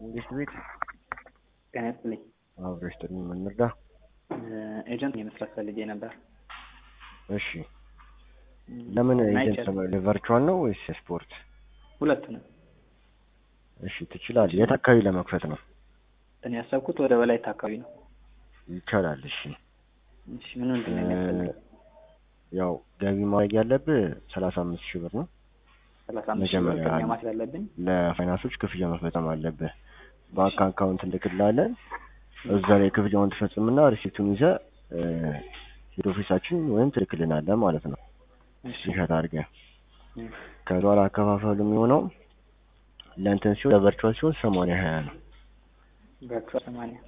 እንዴት ቤት ከነስልኝ አብረሽ ምን እንርዳ? ኤጀንት የመስራት ፈልጌ ነበር። እሺ ለምን ኤጀንት ለቨርቹዋል ነው ወይስ ስፖርት? ሁለቱንም። እሺ ትችላለህ። የት አካባቢ ለመክፈት ነው? እኔ ያሰብኩት ወደ በላይታ አካባቢ ነው። ይቻላል። እሺ እሺ ምን ነው የሚያስፈልግ? ያው ገቢ ማድረግ ያለብህ 35,000 ብር ነው። 35,000 ብር ቅድሚያ ማስያዝ አለብኝ። ለፋይናንሶች ክፍያ መፈጸም አለብህ። ባንክ አካውንት እንልክልሃለን። እዛ ላይ ክፍያውን ትፈጽምና ሪሲፕቱን ይዘህ ሄድ ኦፊሳችን ወይም ትልክልናለህ ማለት ነው። እሺ አድርገህ ከዛ በኋላ አከፋፈሉ የሚሆነው ለእንትን ሲሆን ለቨርቹዋል ሲሆን 80/20 ነው። ቨርቹዋል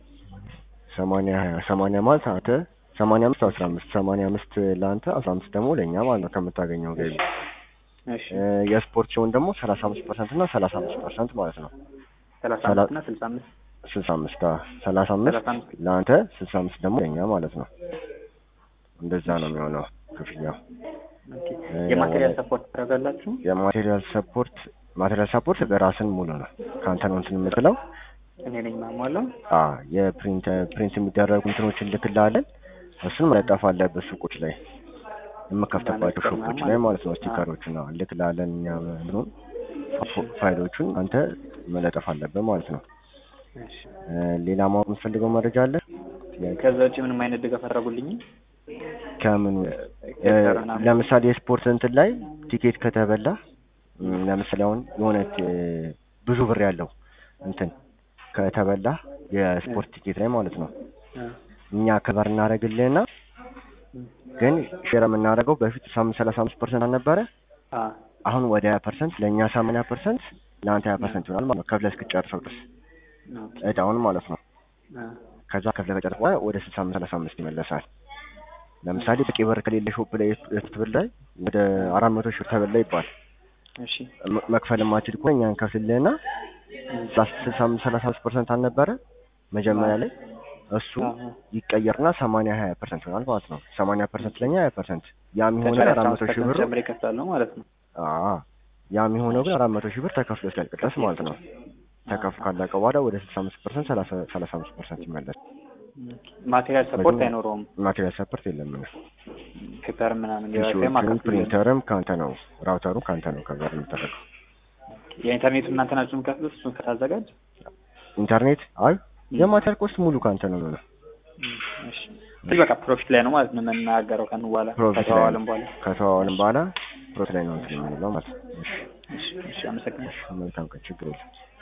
80 ማለት አንተ 85/15 85 ለአንተ 15 ደግሞ ለኛ ማለት ነው ከምታገኘው ገቢ። እሺ የስፖርት ሲሆን ደግሞ 35% እና 35% ማለት ነው። 35 እና 65 35 ለአንተ 65 ደግሞ ለኛ ማለት ነው። እንደዛ ነው የሚሆነው ክፍያው። ኦኬ የማቴሪያል ሰፖርት ታደርጋላችሁ? የማቴሪያል ሰፖርት በራስን ሙሉ ነው። ካንተ ነው እንትን የምትለው እኔ ነኝ ማሟላው። ፕሪንት የሚደረጉ እንትኖችን ልክልሃለን። እሱን መለጠፍ አለበት ሱቆች ላይ የምከፍተባቸው ሾፖች ላይ ማለት ነው። ስቲከሮችን ነው ልክልሃለን። እኛ ምኑን ፋይሎቹን አንተ መለጠፍ አለበት ማለት ነው። እሺ ሌላ ማወቅ የምትፈልገው መረጃ አለ? ከዛ ውጪ ምንም አይነት ድጋፍ አደረጉልኝ? ከምን ለምሳሌ የስፖርት እንትን ላይ ቲኬት ከተበላ ለምሳሌ አሁን የሆነ ብዙ ብር ያለው እንትን ከተበላ የስፖርት ቲኬት ላይ ማለት ነው እኛ ከበር እናደርግልህና ግን ሼር የምናደርገው በፊት 35% አልነበረ? አሁን ወደ 20% ለኛ 80% ለአንተ 20% ይሆናል ማለት ነው። ከፍለህ እስክትጨርሰው ድረስ እዳውን ማለት ነው። ከዛ ከፍለህ ከጨረስክ በኋላ ወደ 65 ይመለሳል። ለምሳሌ በቂ ብር ከሌለ ሾፕ ላይ ስትብል ላይ ወደ 400 ሺህ ተበላ ይባል። እሺ መክፈል ማትችል ከሆነ እኛ እንከፍልልህና 35% አልነበረ መጀመሪያ ላይ እሱ ይቀየርና 80-20% ይሆናል ማለት ነው። 80% ለኛ 20% ያ የሚሆነው 400 ሺህ ብር ጨምሬ ከፍላለሁ ማለት ነው። ያ የሚሆነው ግን 400 ሺህ ብር ተከፍሎ እስኪያልቅ ድረስ ማለት ነው። ተከፍሎ ካለቀ በኋላ ወደ 65% 35% ይመለስ። ማቴሪያል ሰፖርት አይኖረውም? ማቴሪያል ሰፖርት የለም። ፔፐር ምናምን የማከፋፈል ፕሪንተርም ካንተ ነው፣ ራውተሩ ካንተ ነው ከበር የምታደርገው። የኢንተርኔቱ እናንተ ናችሁ የምትከፍሉት? እሱን ከታዘጋጅ ኢንተርኔት የማቴሪያል ኮስት ሙሉ ካንተ ነው ነው። እሺ በቃ ፕሮፊት ላይ ነው ማለት ነው የምናገረው። ከን በኋላ ከተዋዋልን በኋላ ፕሮፊት ላይ ነው የምንለው ማለት ነው። እሺ አመሰግናለሁ። መልካም ቀን። ችግር የለም።